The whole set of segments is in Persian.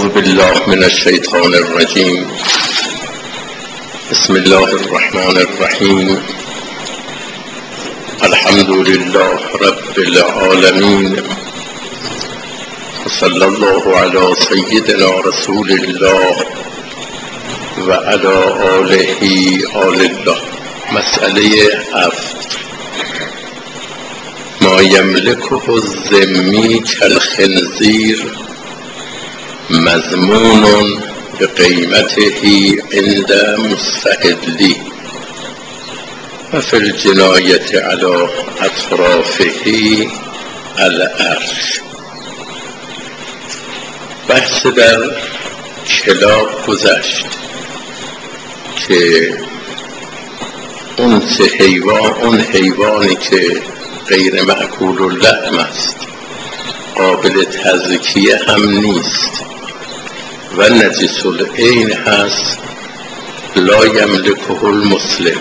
اعوذ بالله من الشیطان الرجیم. بسم الله الرحمن الرحیم. الحمد لله رب العالمین و صلی الله علی سیدنا رسول الله و علی آله آل الله. مسئله 7. ما یملکه الذمی کالخنزیر مضمون بقیمته عند مستحلی و فی الجنایة علی اطرافه العرش. بحث در کلاب گذشت که اون حیوانی که غیر مأکول اللحم است، قابل تزکیه هم نیست و نجس العین هست، لا یملکه المسلم.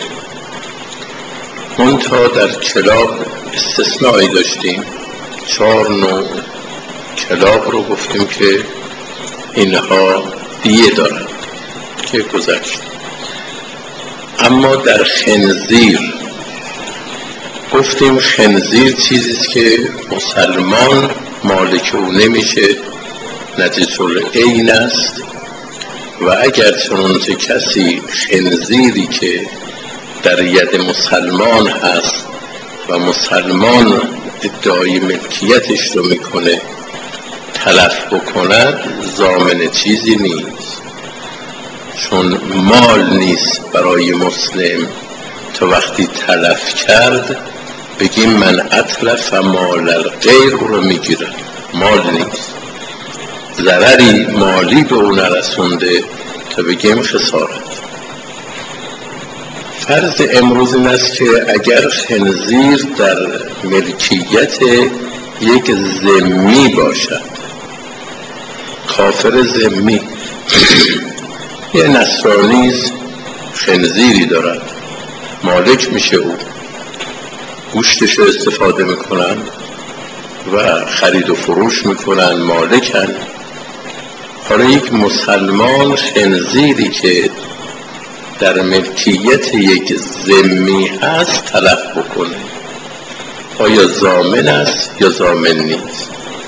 منتها در کلاب استثنایی داشتیم، 4 نوع کلاب رو گفتیم که اینها دیه دارند که گذشت. اما در خنزیر گفتیم خنزیر چیزیست که مسلمان مالک او نمیشه، نجس العین است و اگر چنانچه کسی خنزیری که در ید مسلمان هست و مسلمان ادعای ملکیتش رو میکنه تلف بکند، ضامن چیزی نیست، چون مال نیست برای مسلم تا وقتی تلف کرد بگیم من اتلف مال الغیر، او رو میگیره، مال نیست، ضرری مالی به اون نرسونده تا بگیم خسارت. فرض امروز این است که اگر خنزیر در ملکیت یک ذمی باشد، کافر ذمی یه نصرانیست خنزیری دارد، مالک میشه، او گوشتش رو استفاده میکنن و خرید و فروش میکنن، مالکن. حالا یک مسلمان خنزیری که در ملکیت یک ذمی هست تلف بکنه، آیا ضامن است یا ضامن نیست؟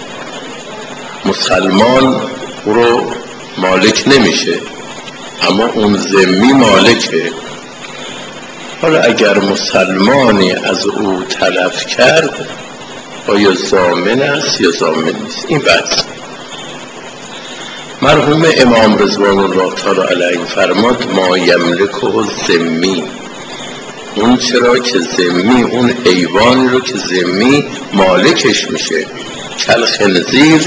مسلمان او رو مالک نمیشه اما اون ذمی مالکه. حالا اگر مسلمانی از او تلف کرد آیا ضامن است یا ضامن نیست؟ این بحث. مرحوم امام رضوان الله تعالی علیه فرماد ما یملکه الذمی، اون چرا که ذمی، اون حیوانی رو که ذمی مالکش میشه، کالخنزیر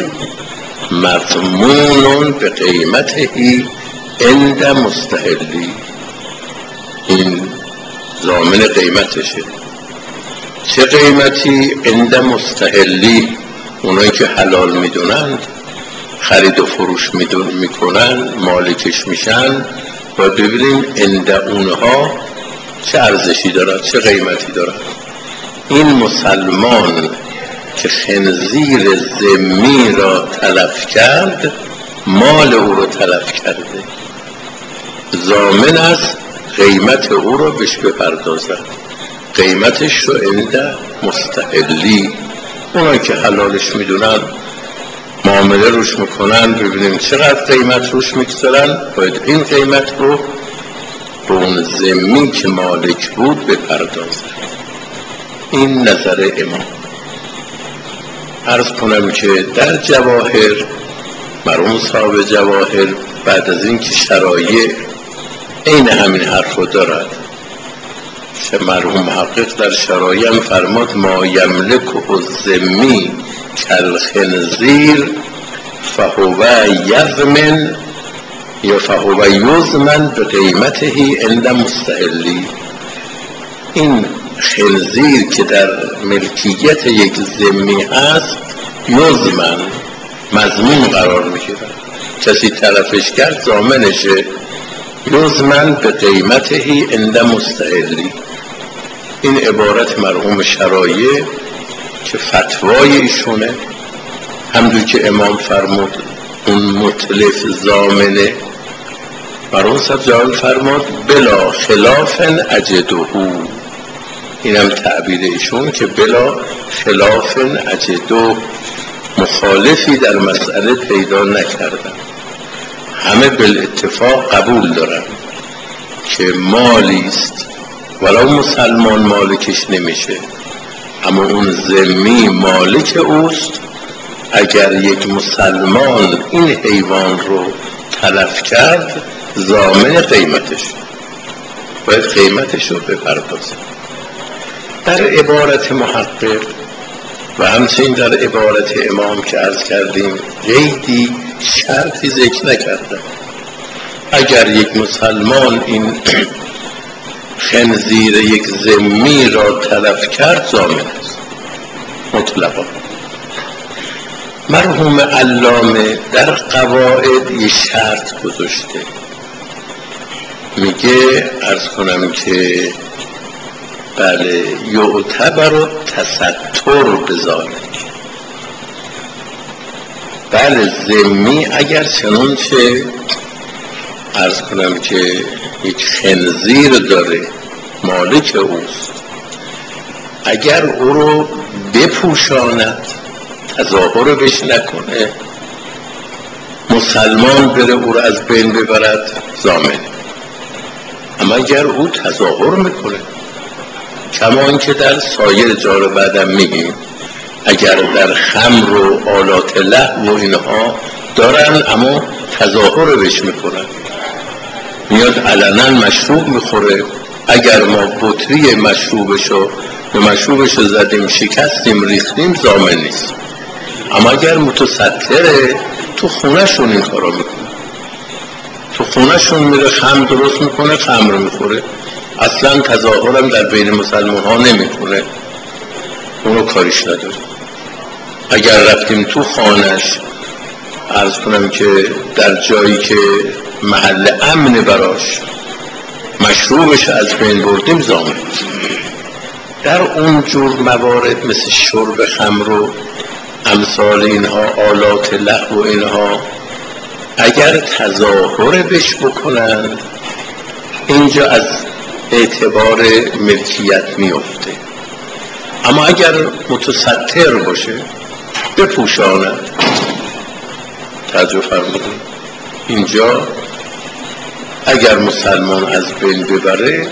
مضمون به قیمته عند مستحلی، این ضامن قیمتشه. چه قیمتی؟ عند مستحلی، اونایی که حلال میدونند، خرید و فروش میکنن، مالکش میشن، و ببینیم عند اونها چه ارزشی دارد، چه قیمتی دارد. این مسلمان که خنزیر ذمی را تلف کرد، مال او را تلف کرده، ضامن است قیمت او را بهش بپردازد، قیمتش رو عند مستحلی، اونایی که حلالش میدونن، معامله روش میکنن، ببینیم چقدر قیمت روش میگذارن، باید این قیمت رو به اون ذمی که مالک بود بپردازن. این نظر امام. عرض کنم که در جواهر، مرحوم صاحب جواهر بعد از این که شرایع این همین حرف رو دارد، مرحوم محقق در شرایع هم فرماد ما یملکه الذمی کالخنزیر فهو یضمن یا فهو یضمن به قیمته عند مستحلی. این خنزیر که در ملکیت یک ذمی هست یضمن، مضمون قرار میگیره، کسی تلفش کرد ضامنشه، یضمن به قیمته عند مستحلی. این عبارت مرحوم شرایع که فتوای ایشونه، همونجور که امام فرمود اون متلف زامنه بر اون سب جواب فرماد بلا خلاف اجدهو، اینم تعبیر ایشون که بلا خلاف اجدو، مخالفی در مسئله پیدا نکردم، همه بالاتفاق قبول دارن که مالیست ولو مسلمان مالکش نمیشه، اما اون ذمی مالک اوست. اگر یک مسلمان این حیوان رو تلف کرد ضامن قیمتش، باید قیمتش رو بپردازه. در عبارت محقق و همچنین در عبارت امام که عرض کردیم قیدی شرطی ذکر نکردن. اگر یک مسلمان این خنزیر یک ذمی را تلف کرد ضامن است مطلقا. مرحوم علامه در قواعد یه شرط گذاشته، میگه عرض کنم که بله یعتبر تستر بذالک، بله ذمی اگر چنانچه عرض کنم که یک خنزیر داره مالک اوست، اگر او رو بپوشاند تظاهر بش نکنه، مسلمان بره او رو از بین ببرد ضامن. اما اگر او تظاهر میکنه، کما اینکه در سایر جا رو بعدم میگیم، اگر در خمر و آلات لهو و اینها دارن اما تظاهر بش میکنن، میاد علنا مشروب میخوره، اگر ما بطری مشروبشو زدیم شکستیم ریختیم ضامن نیست. اما اگر متستره تو خونهشون این کارا میکنه، تو خونهشون میره خمر درست میکنه خمر میخوره، اصلا تظاهرم در بین مسلمان ها نمیکنه، اونو کاریش نداره. اگر رفتیم تو خانهش عرض کنم که در جایی که محل امن براش مشروبش از بین بردیم ضامن. در اون جور موارد مثل شرب خمر و امثال اینها آلات لهو و اینها اگر تظاهر بش بکنن اینجا از اعتبار ملکیت میفته. اما اگر متستر باشه بپوشاند، توجه فرمودید، اینجا اگر مسلمان از بین ببره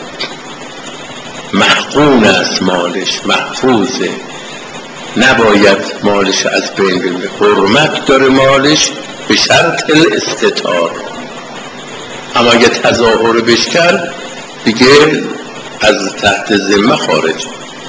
محقون است، مالش محفوظه، نباید مالش از بین ببره، حرمت داره مالش به شرط الاستتار. اما اگر تظاهر بش کرد دیگه از تحت ذمه خارج.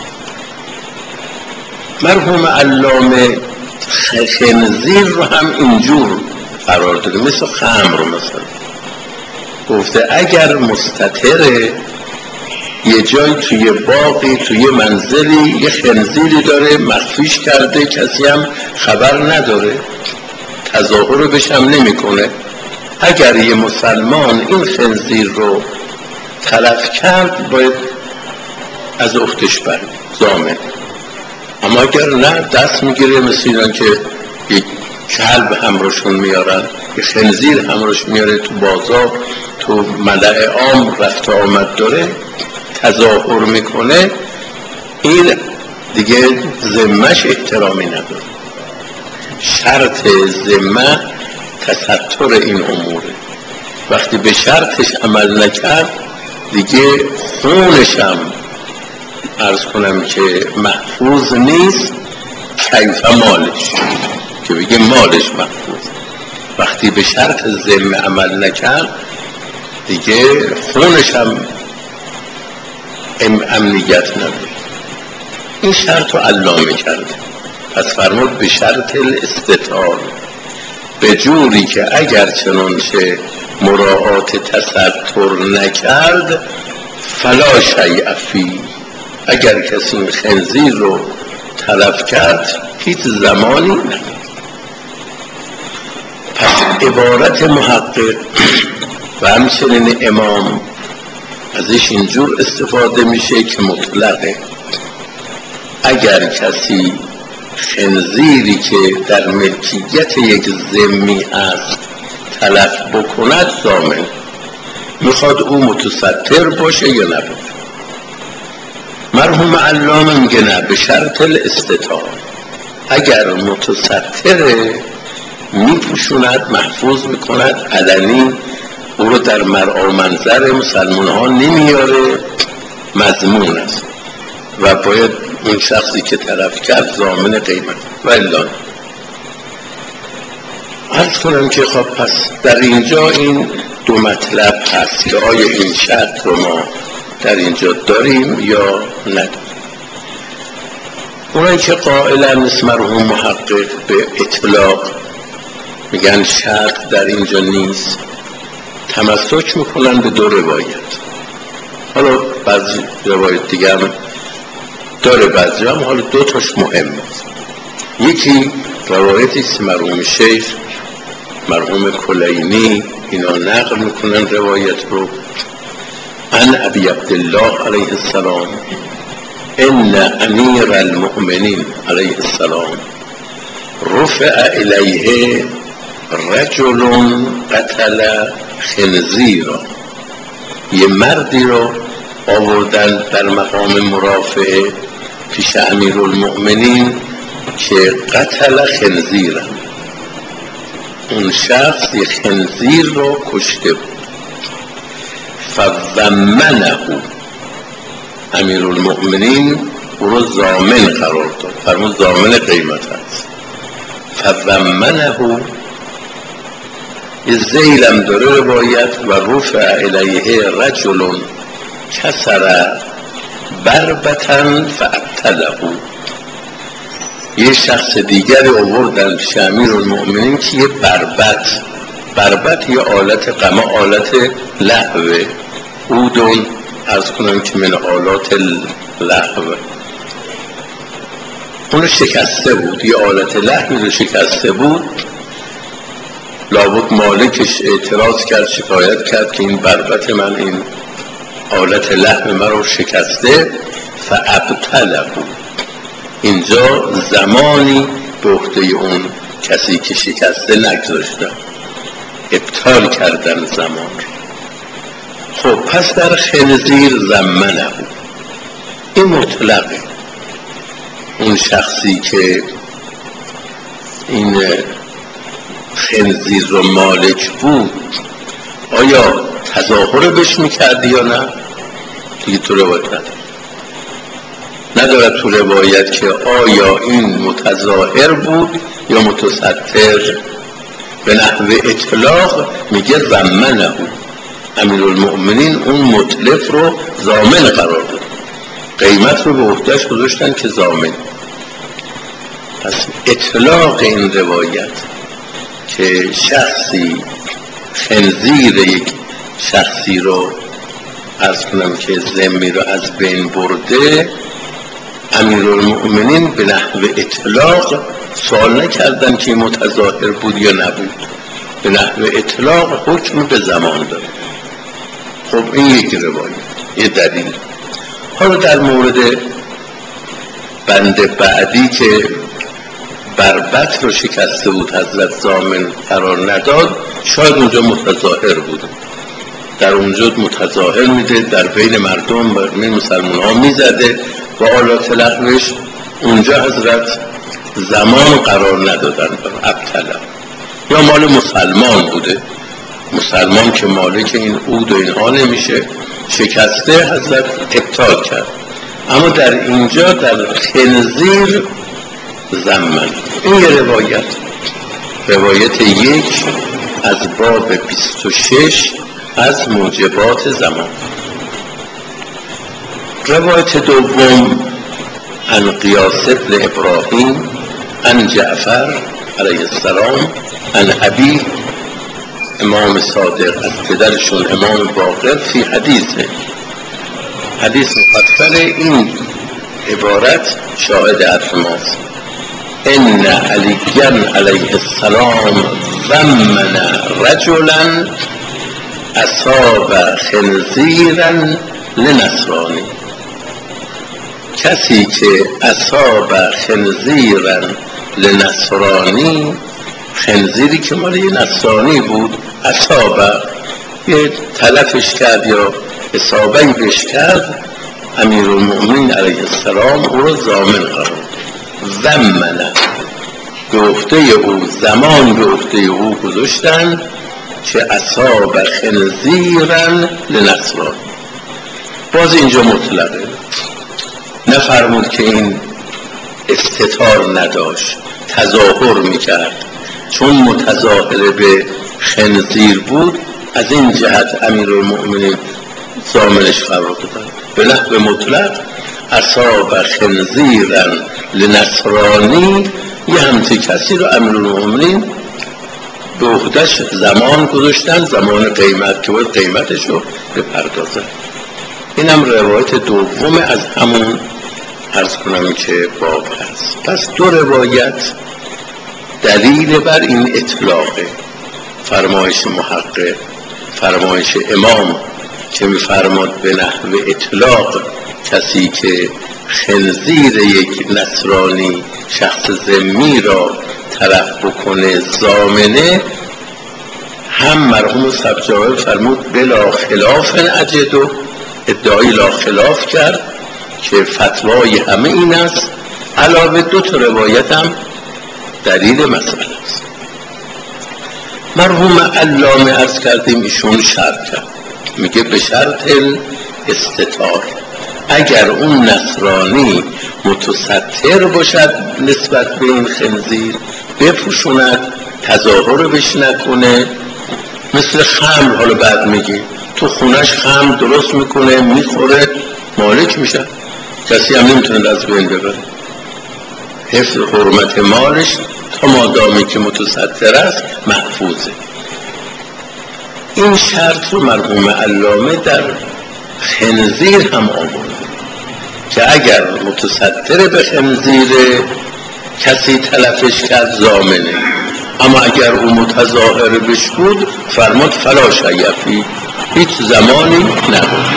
مرحوم علامه خنزیر رو هم اینجور قرار داده، مثل خمر مثلا گفته اگر مستتره، یه جای توی باقی توی منزلی یه خنزیری داره مخفیش کرده، کسی هم خبر نداره، تظاهر بش هم نمی کنه، اگر یه مسلمان این خنزیر رو تلف کرد باید از اختش بره ضامن. اما اگر نه دست میگیره، مثل اینان که یک کلب همراهشون میارن، یک خنزیر همراهش میاره تو بازار تو ملأ عام رفت آمد داره تظاهر میکنه، این دیگه ذمهش احترامی نداره. شرط ذمه تستر این اموره، وقتی به شرطش عمل نکرد دیگه خونش هم عرض کنم که محفوظ نیست، کیف مالش که بگه مالش محفوظ. وقتی به شرط ذمه عمل نکرد دیگه خونش هم امنیت نداره. این شرط رو علامه کرده، پس فرمود به شرط الاستطار، به جوری که اگر چنانچه مراعات تستر نکرد فلا شیء فیه، اگر کسی این خنزیر رو تلف کرد هیچ زمانی نداره. پس عبارت محقق و همچنین امام ازش اینجور استفاده میشه که مطلقه، اگر کسی خنزیری که در ملکیت یک ذمی است تلف بکند ضامن. میخواد او متستر باشه یا نباشه. مرحوم علامه میگه نه، به شرط الاستطاعه. اگر متستره میپوشوند، محفوظ میکند، علنی او رو در مرعا منظر مسلمان ها نمیاره، مضمون است و باید اون شخصی که طرف کرد ضامن قیمت. و الا عرض کنم که خب پس در اینجا این دو مطلب هست که آیا این شرط رو ما در اینجا داریم یا نداریم. اونایی که قائلن مثل مرحوم محقق به اطلاق میگن شرط در اینجا نیست، تمسک میکنن به دو روایت. حالا بعضی روایت دیگه هم داره، بعضی هم حالا دو تاش مهم است. یکی روایتی است مرحوم شیخ مرحوم کلینی اینا نقل میکنن روایت رو، عن ابی عبدالله علیه السلام ان امیر المؤمنین علیه السلام رفع الیه رجل قتل خنزیرا. یه مردی رو آوردن در مقام مرافعه پیش امیر المؤمنین که قتل خنزیرا، اون شخص یه خنزیر رو کشته بود. فضمنه، امیر المؤمنین او رو ضامن قرار داد، فرمود ضامن قیمت هست. فضمنه یه زیلم داره روایت و رفع الیه رجل کسر بربتن فابتله. یه شخص دیگری آوردن پیش امیر المؤمنین که یه بربت یه آلت قما، آلت لهوه، اودون از کنم که من آلات لهوه، اونو شکسته بود، یه آلت لهوی رو شکسته بود. لابد مالکش اعتراض کرد، شکایت کرد که این بربت من، این آلت لهو من رو شکسته. فابتله، اینجا زمانی به عهده اون کسی که شکسته نگذاشتن، ابطال کردن زمان. خب پس در خنزیر ضمنه، این مطلقه. اون شخصی که این خنزیر رو مالک بود آیا تظاهر بهش میکرد یا نه؟ دیگه تو روایت نداره تو روایت که آیا این متظاهر بود یا متستر. به نحو اطلاق میگه ضمنه، امیر المؤمنین اون مطلق رو ضامن قرار داد، قیمت رو به عهده‌اش گذاشتن که ضامن. پس اطلاق این روایت که شخصی خنزیر یک شخصی رو عرض کنم که ذمی رو از بین برده، امیرالمؤمنین به نحو اطلاق سوال نکردن که متظاهر بود یا نبود، به نحو اطلاق حکم به زمان داد. خب این یک روایت، یه دلیل. حالا در مورد بند بعدی که بربط رو شکسته بود حضرت ضامن قرار نداد، شاید اونجا متظاهر بود، در اونجا متظاهر میده، در بین مردم برمی مسلمان ها میزده و آلات لهوش، اونجا حضرت زمان قرار ندادن ابتلا. یا مال مسلمان بوده، مسلمان که مالک این عود و اینها نمیشه، شکسته حضرت ابطال کرد. اما در اینجا در خنزیر زمن. این یه روایت یک از باب 26 از موجبات زمان. روایت دوم عن قیاس بن ابراهیم عن جعفر علیه السلام عن ابی، امام صادق از پدرشون امام باقر، فی حدیثه، حدیث مفصل. این عبارت شاهد حرف ماست. ان علی علیه السلام ضمن رجلا اصاب خنزیرا لنصرانی کسی که اصاب خنزیرا لنصرانی، خنزیری که مال یه نصرانی بود، اصاب یه تلفش کرد یا اصابهی بش کرد، امیرالمؤمنین علیه السلام او رو ضامن قرار ضمنه، به عهده او زمان به عهده او گذاشتن که اصاب خنزیرا لنصرانی. باز اینجا مطلقه، نفرمود که این استتار نداشت، تظاهر میکرد، چون متظاهر به خنزیر بود از این جهت امیرالمؤمنین ضامنش قرار دادن. به نحو مطلق اصاب خنزیرا لنصرانی، یه همچه کسی رو امیرالمؤمنین به عهده‌اش زمان گذاشتن، زمان قیمت که باید قیمتش رو بپردازن. اینم روایت دوم از همون عرض کنم که باب هست. پس دو روایت دلیل بر این اطلاقه، فرمایش محقق، فرمایش امام که می‌فرماد به نحو اطلاق کسی که خنزیر یک نصرانی شخص ذمی را طرف بکنه ضامنه، هم مرحوم سبزواری فرمود بلا خلاف اجد، و ادعای لا خلاف کرد که فتوای همه این است، علاوه دو تا روایت هم دلیل مسئله است. مرحوم علامه عرض کردیم ایشون شرط کرد، میگه به شرط استتار، اگر اون نصرانی متستر باشد نسبت به این خنزیر، بپوشوند، تظاهر بش نکنه. مثل خمر، حالا بعد میگه تو خونش خمر درست میکنه میخوره مالک میشه، کسی هم نمیتونه از بین ببره، حفظ حرمت مالش تا مادامی که متستر است محفوظه. این شرط رو مرحوم علامه در خنزیر هم آورد که اگر متستر به خنزیر کسی تلفش کرد ضامنه، اما اگر او متظاهر بش بود فرمود فلا شیفی، هیچ زمانی نبود.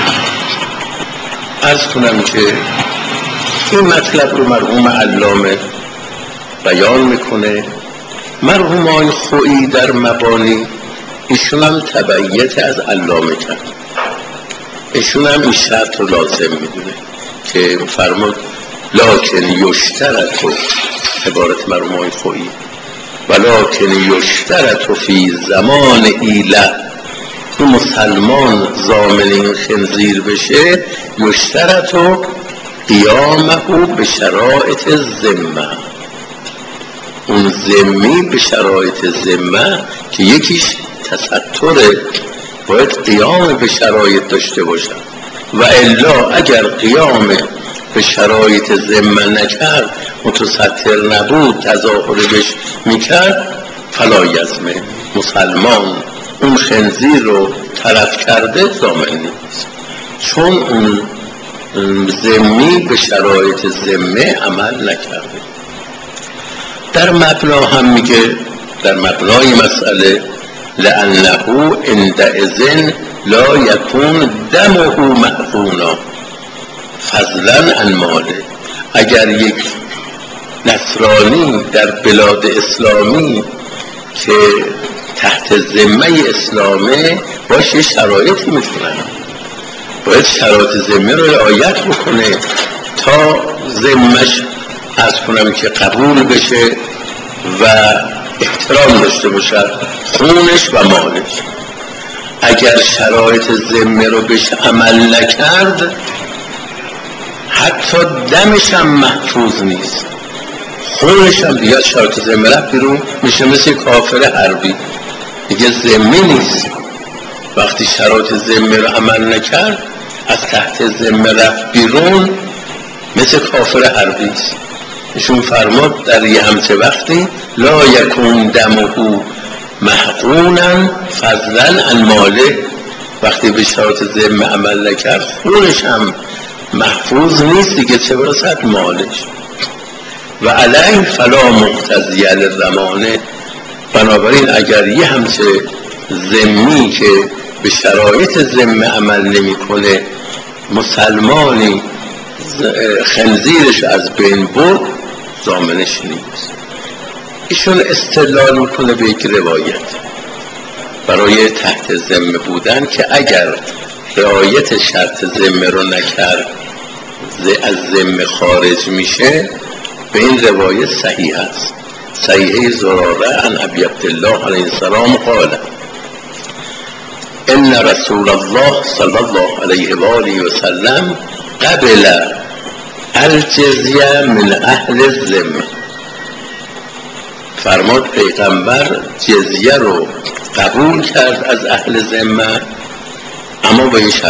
عرض کنم که این مطلب رو مرحوم علامه بیان میکنه. مرحوم آقای خویی در مبانی ایشون هم تبعیت از علامه کرد، ایشون هم این شرط رو لازم میدونه که فرمود لکن یشترط، عبارت مرحوم آقای خویی، ولکن یشترط فی زمان ایله، اون مسلمان ضامن این خنزیر بشه، یشترط قیامه به شرایط ذمه، اون ذمی به شرایط ذمه که یکیش تستره، باید قیام به شرایط داشته باشن، و الا اگر قیام به شرایط ذمه نکرد، متستر نبود، تظاهر بش میکرد، فلا یزمه، مسلمان اون خنزیر رو تلف کرده ضامن نیست، چون اون ذمی به شرایط ذمه عمل نکرده. در مبنا هم میگه، در مبنای مسئله لأنه عندئذ لا یکون دمه محقونا فضلا عن ماله، اگر یک نصرانی در بلاد اسلامی که تحت ذمه اسلامه باشه شرایطی میکنن، باید شرایط ذمه رو رعایت بکنه تا ذمهش از کنم که قبول بشه و احترام داشته باشد خونش و مالش. اگر شرایط ذمه رو بهش عمل نکرد، حتی دمش هم محفوظ نیست، خونش هم دیگه شرایط ذمه رفت بیرون، میشه مثل کافر حربی، دیگه ذمه نیست. وقتی شرایط ذمه رو عمل نکرد، از تحت ذمه رفت بیرون، مثل کافر حربی است. ایشون فرمود در یه همچه وقتی لا یکون دمه محقونا فضلا عن ماله، وقتی به شرایط ذمه عمل نکرد خونش هم محفوظ نیست دیگه، چه برسد مالش. و علیه فلا مقتضی للضمانه، بنابراین اگر یه همچه ذمی که به شرایط ذمه عمل نمی کنه مسلمانی خنزیرش از بین برد ضامنش نیست. ایشون استدلال میکنه به یک روایت برای تحت ذمه بودن که اگر رعایت شرط ذمه رو نکرد از ذمه خارج میشه. به این روایت صحیح است. صحیحه زراره عن ابی عبدالله علیه السلام قال ان رسول الله صلی الله علیه و آله و سلم قبل الجزیه من اهل الذمه. فرمود پیغمبر جزیه رو قبول کرد از اهل ذمه، اما با این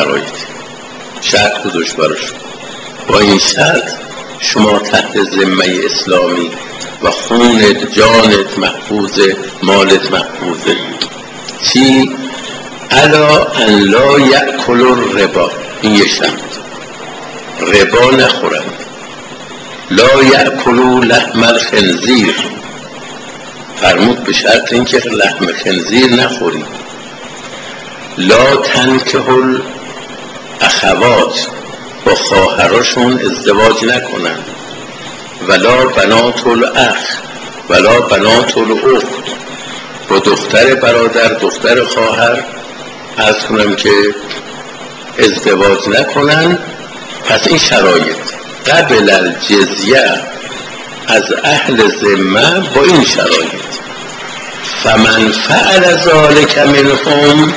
شرط گذاشت براشون. با این شرط شما تحت ذمه اسلامی و خونت جانت محفوظه، مالت محفوظه. چی؟ الا ان لا یأکل الربا. این یه شرط، ربا نخورند. لا یأکلوا لحم الخنزیر. فرمود به شرط این که لحم خنزیر نخورید. لا تنکح الاخوات. با خواهراشون ازدواج نکنند. ولا بنات الاخ ولا بنات الاخت. با دختر برادر دختر خواهر عرض کنم که ازدواج نکنند. پس این شرایط قبل الجزیه از اهل ذمه با این شرایط. فمن فعل ذلك منهم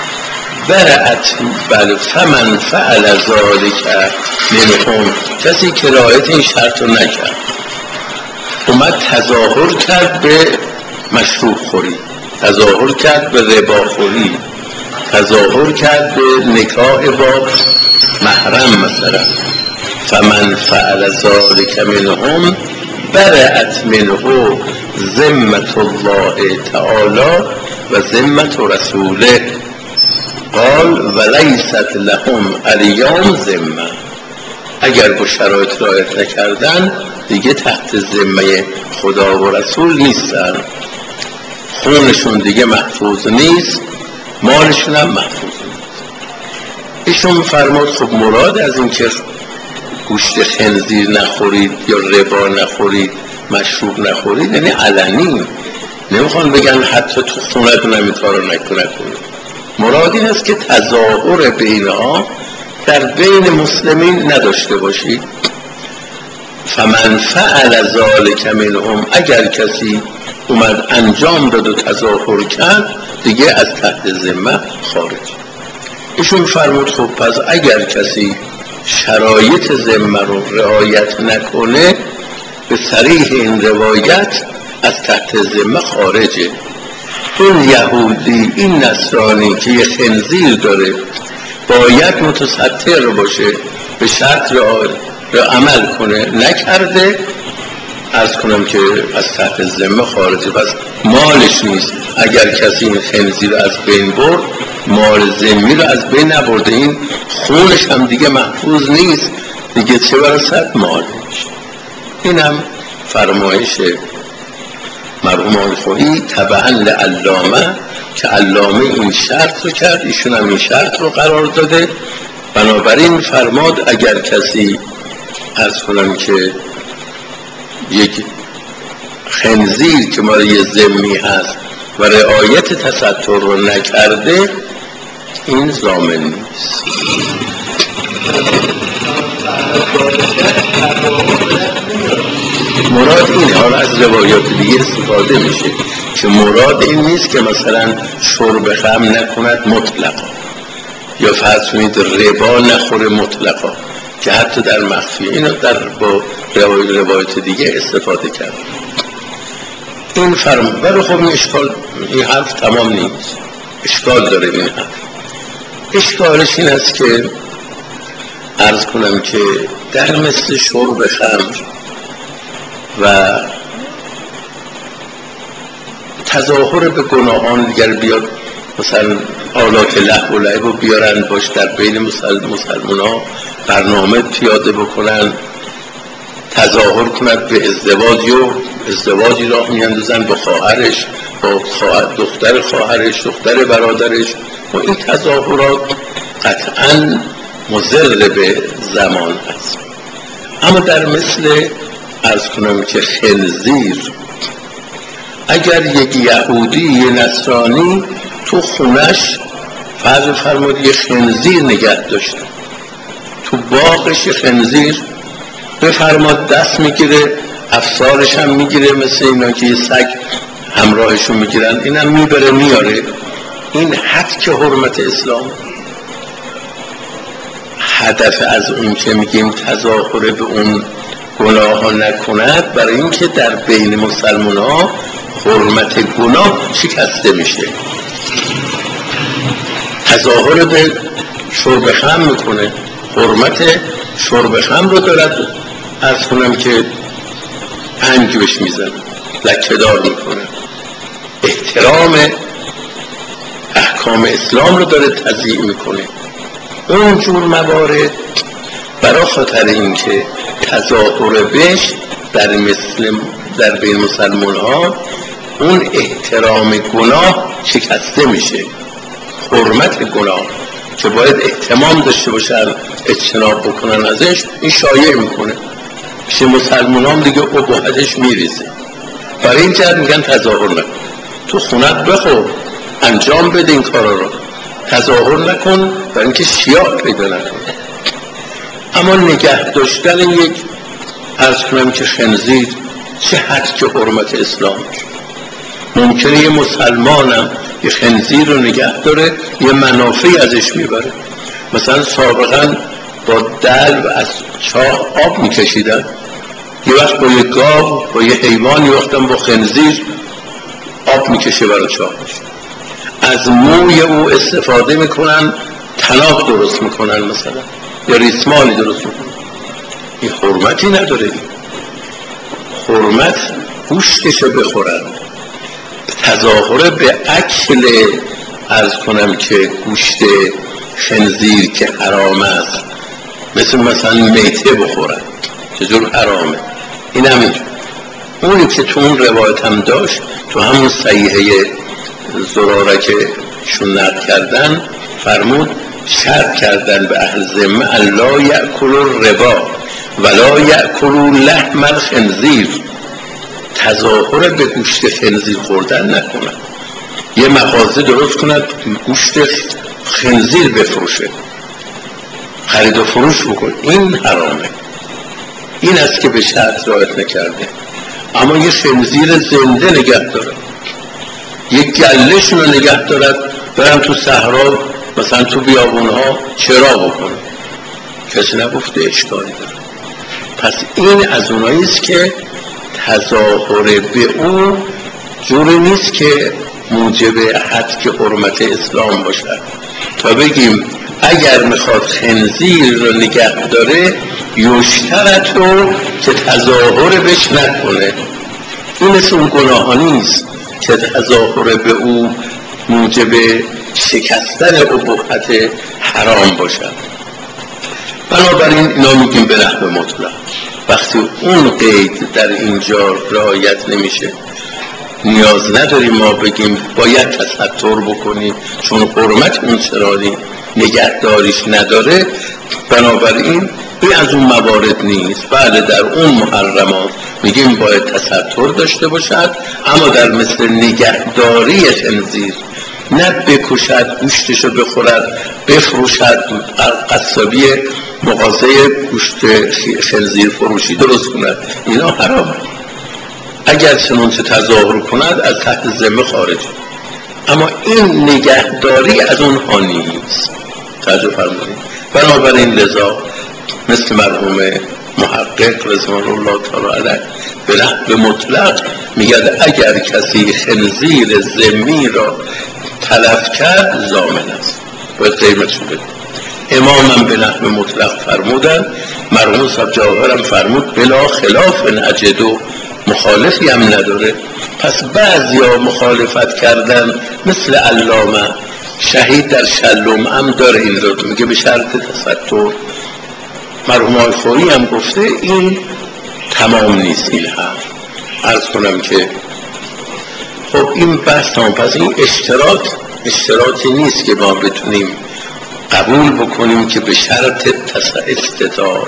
برأت. بل فمن فعل ذلك منهم، کسی که رعایت این شرط رو نکرد، اومد تظاهر کرد به مشروب خوری، تظاهر کرد به ربا خوری، تظاهر کرد به نکاح با محرم مثلا. فمن فعل ذلك منهم برأت منه ذمة الله تعالی و ذمة رسوله. قال ولیست لهم الیوم ذمه. اگر با شرایط رعایت نکردن دیگه تحت ذمه خدا و رسول نیستن، خونشون دیگه محفوظ نیست، مالشون هم محفوظ نیست. ایشون فرمود خب مراد از این که گوشت خنزیر نخورید یا ربا نخورید، مشروب نخورید، یعنی علنی. نمیخوان بگن حتی تو خونتون هم این کارو نکنید. مراد این است که تظاهر بینها در بین مسلمین نداشته باشید. فمن فعل ذلك منهم، اگر کسی اومد انجام داد و تظاهر کرد دیگه از تحت ذمه خارج. ایشون فرمود خب پس اگر کسی شرایط ذمه رو رعایت نکنه به صریح این روایت از تحت ذمه خارجه. این یهودی این نصرانی که یه خنزیر داره باید متستر باشه، به شرط رو عمل کنه، نکرده عرض کنم که از تحت ذمه خارجه. پس مالش نیست. اگر کسی این خنزیر رو از بین برد مال ذمی رو از بین نبرده، این خونش هم دیگه محفوظ نیست، دیگه چه برسد مالش. این هم فرمایش مرحوم آلخویی تبعا لعلامه که علامه این شرط رو کرد، ایشون هم این شرط رو قرار داده. بنابراین فرماد اگر کسی عرض کنم که یک خنزیر که مال یه ذمی هست و رعایت تستر رو نکرده این ضامن نیست. مراد اینه. حالا از روایات دیگه استفاده میشه که مراد این نیست که مثلا شرب خمر نکند مطلقا، یا فرض کنید ربا نخوره مطلقا، که حتی در مخفی. اینو در با روایت دیگه استفاده کرد. این فرم ولی خب این حرف تمام نیست، اشکال داره. این حرف اشکالش این است که عرض کنم که در مثل شرب خمر و تظاهر به گناهان دیگر بیاد، مثلا آلات لهو و لعب رو بیارن باش در بین مسلمان ها برنامه پیاده بکنن، تظاهر کند به ازدواجی راه میاندازن با خواهرش، با دختر خواهرش، دختر برادرش. و این تظاهرات قطعاً مضر به زمان هست. اما در مثل عرض کنم که خنزیر، اگر یک یهودی یه نصرانی تو خونش فرض فرمود یه خنزیر نگه داشته، تو باغش خنزیر بفرماد دست میگیره، افسارش هم میگیره، مثل اینا که یه سگ همراهشون میگیرن، اینم میبره میاره، این حد که حرمت اسلام. هدف از اون که میگیم تظاهر به اون گناه ها نکند، برای این که در بین مسلمان ها حرمت گناه شکسته میشه. تظاهر به شرب خمر میکنه، حرمت شرب خمر رو دارد، عرض کنم که پنج بهش میزنه، لکه دار میکنه، احترام احکام اسلام رو داره تضییع میکنه. اون جور موارد برای خاطر این که تظاهر بهش در بین مسلمان ها اون احترام گناه شکسته میشه، حرمت گناه که باید احتمام داشته باشن اجتناب بکنن ازش، این شایع میکنه پیش مسلمان هم دیگه اباحتش میریزه. برای این جهت میگن تظاهر نکن، تو خونت بخور، انجام بده این کارا رو، تظاهر نکن برای اینکه شیاع پیدا نکن. اما نگه داشتن یک عرض کنم که خنزیر چه حد که حرمت اسلام، ممکنه یه مسلمانم یه خنزیر رو نگه داره یه منافعی ازش میبره. مثلا سابقا با دلو از چاه آب میکشیدن، یه وقت با یه گاو با یه حیوان، یه وقتم با خنزیر آب میکشه برای چاهش. از موی او استفاده میکنن، طناب درست میکنن مثلا، یا ریسمانی درست میکنن. این حرمتی نداره، حرمت گوشتشو بخورن. تظاهر به اکل عرض کنم که گوشت خنزیر که حرام است، مثلا میته بخورن چجور حرامه، این همینجور. اونی که تو اون روایت هم داشت، تو همون صحیحه زراره که شون نقل کردن، فرمود شرط کردن به اهل ذمه الا یأکلوا الربا ولا یأکلوا لحم الخنزیر، تظاهر به گوشت خنزیر خوردن نکنن. یه مغازه درست کند گوشت خنزیر بفروشه، خرید و فروش بکن، این حرامه. این است که به شرط رعایت نکرده. اما یه خنزیر زنده نگه دارد، یک گله‌شون رو نگه دارد، برن تو صحرا مثلا تو بیابونها چرا بکنه، کسی نگفته اشکالی داره. پس این از اونایی است که تظاهر به او جوری نیست که موجب حد که حرمت اسلام باشد. تا بگیم اگر میخواد خنزیر رو نگه داره یشترط رو که تظاهر بهش نکنه، این مثل اون گناه ها نیست که تظاهر به او موجب شکستن اباحت حرام باشد. بنابراین اینا میگیم به نحو مطلق. وقتی اون قید در اینجا رعایت نمیشه، نیاز نداریم ما بگیم باید تستر بکنیم چون حرمت اون چرایی نگهداریش نداره. بنابراین این از اون موارد نیست. بله در اون محرمات میگیم باید تستر داشته باشد، اما در مثل نگهداری خنزیر، نه بکشد، گوشتشو بخورد، بفروشد، قصابی مغازه گوشت خنزیر فروشی درست کند، اینا حرام. اگر چنانچه تظاهر کند از تحت ذمه خارج، اما این نگهداری از اونها نیست. توجه فرمایید. بنابراین لذا مثل مرحوم محقق رضوان الله تعالی علیه به نحو مطلق میگه اگر کسی خنزیر ذمی را تلف کرد ضامن است، باید قیمتشو بده. امامم به نحو مطلق فرمودن، مرحوم صاحب جواهرم فرمود بلا خلاف نجدو، مخالفی هم نداره. پس بعضیا مخالفت کردن، مثل علامه شهید در شلوم هم داره این رو میگه به شرط تستر. مرحوم آقای خویی هم گفته این تمام نیست این حرف. عرض کنم که خب این بحث تمام. پس این اشتراطی نیست که ما بتونیم قبول بکنیم که به شرط استطاعت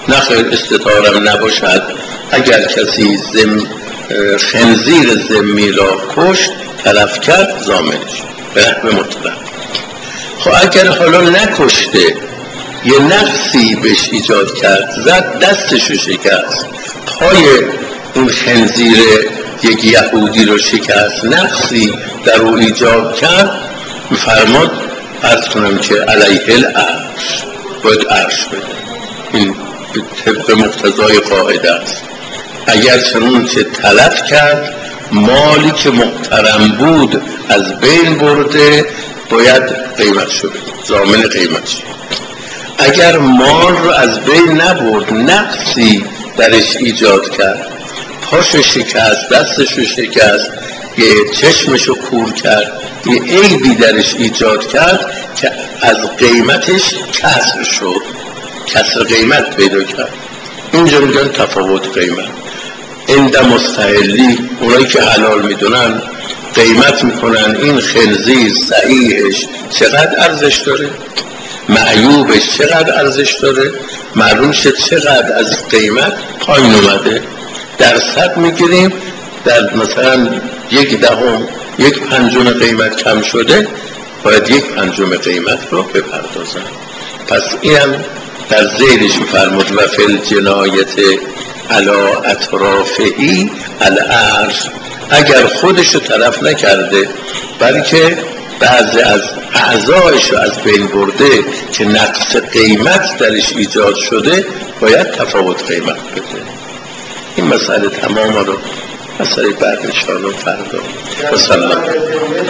نخیر استطارم نباشد. اگر کسی خنزیر ذمی را کشت تلف کرد ضامنش به رحم مطلق. خب اگر حالا نکشته یه نقصی بهش ایجاد کرد، زد دستشو شکست، پای اون خنزیر یک یهودی رو شکست، نقصی در او ایجاد کرد، میفرماد عرض کنم که علیه العرش، باید عرش بده. این طبق مقتضای قاعده است. اگر چنون که تلف کرد، مالی که محترم بود از بین برده، باید قیمتشو بده، ضامن قیمتش. اگر مال رو از بین نبرد، نقصی درش ایجاد کرد، پاشو شکست، دستشو شکست، یه چشمشو کور کرد، یه عیبی درش ایجاد کرد که از قیمتش کسر شد، کسر قیمت پیدا کرد، اینجا میگن تفاوت قیمت. عند مستحلی، اونایی که حلال میدونن قیمت میکنن این خنزیر صحیحش چقدر ارزش داره، معیوبش چقدر ارزش داره، معلوم شد چقدر از قیمت پایین اومده، درصد میگیریم، در مثلا 1/10 1/5 قیمت کم شده، باید 1/5 قیمت رو بپردازن. پس اینم در ذیلش فرمود و فی الجنایت علی اطرافهی العرش. اگر خودشو تلف نکرده بلکه بعضی از اعضایشو از بین برده که نقص قیمت درش ایجاد شده، باید تفاوت قیمت بده. این مسئله تمام رو مسئله بعد انشاءالله فردا. و سلام.